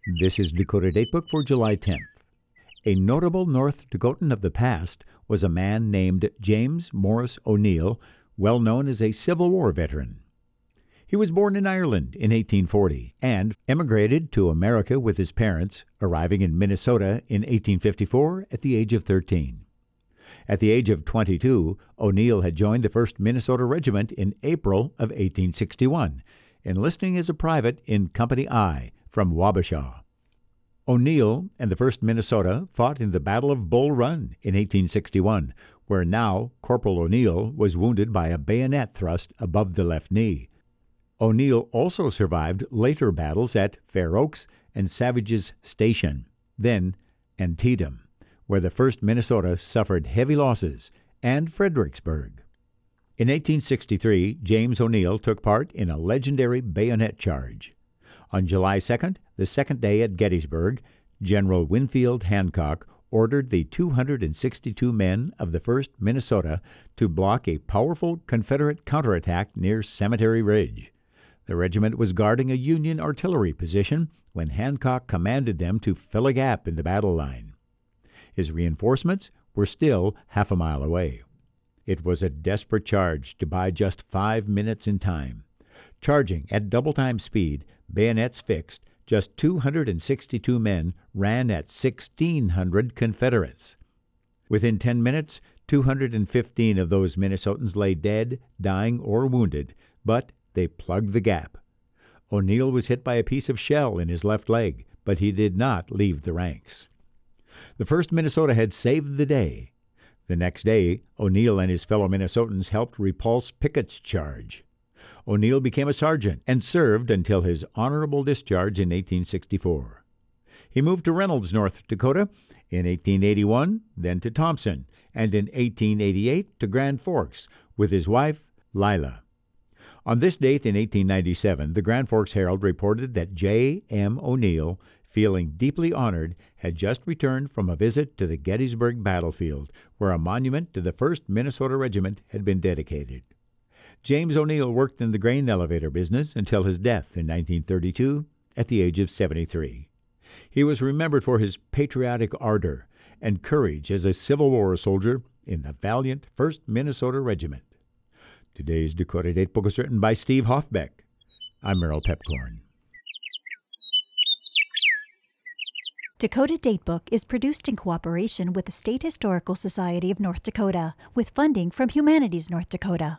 This is Dakota Datebook for July 10th. A notable North Dakotan of the past was a man named James Morris O'Neill, well known as a Civil War veteran. He was born in Ireland in 1840 and emigrated to America with his parents, arriving in Minnesota in 1854 at the age of 13. At the age of 22, O'Neill had joined the 1st Minnesota Regiment in April of 1861, enlisting as a private in Company I from Wabasha. O'Neill and the 1st Minnesota fought in the Battle of Bull Run in 1861, where now Corporal O'Neill was wounded by a bayonet thrust above the left knee. O'Neill also survived later battles at Fair Oaks and Savage's Station, then Antietam, where the 1st Minnesota suffered heavy losses, and Fredericksburg. In 1863, James O'Neill took part in a legendary bayonet charge. On July 2nd, the second day at Gettysburg, General Winfield Hancock ordered the 262 men of the 1st Minnesota to block a powerful Confederate counterattack near Cemetery Ridge. The regiment was guarding a Union artillery position when Hancock commanded them to fill a gap in the battle line. His reinforcements were still half a mile away. It was a desperate charge to buy just 5 minutes in time. Charging at double-time speed, bayonets fixed, just 262 men ran at 1,600 Confederates. Within 10 minutes, 215 of those Minnesotans lay dead, dying, or wounded, but they plugged the gap. O'Neill was hit by a piece of shell in his left leg, but he did not leave the ranks. The 1st Minnesota had saved the day. The next day, O'Neill and his fellow Minnesotans helped repulse Pickett's charge. O'Neill became a sergeant and served until his honorable discharge in 1864. He moved to Reynolds, North Dakota in 1881, then to Thompson, and in 1888 to Grand Forks with his wife, Lila. On this date in 1897, the Grand Forks Herald reported that J. M. O'Neill, feeling deeply honored, had just returned from a visit to the Gettysburg battlefield, where a monument to the 1st Minnesota Regiment had been dedicated. James O'Neill worked in the grain elevator business until his death in 1932 at the age of 73. He was remembered for his patriotic ardor and courage as a Civil War soldier in the valiant 1st Minnesota Regiment. Today's Dakota Datebook is written by Steve Hoffbeck. I'm Merrill Pepcorn. Dakota Datebook is produced in cooperation with the State Historical Society of North Dakota, with funding from Humanities North Dakota.